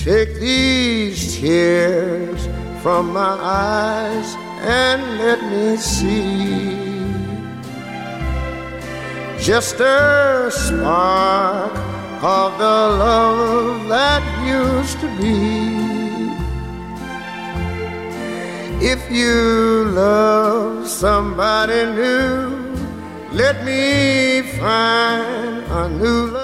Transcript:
Take these tears from my eyes and let me see just a spark of the love that used to be. If you love somebody new, let me find a new love.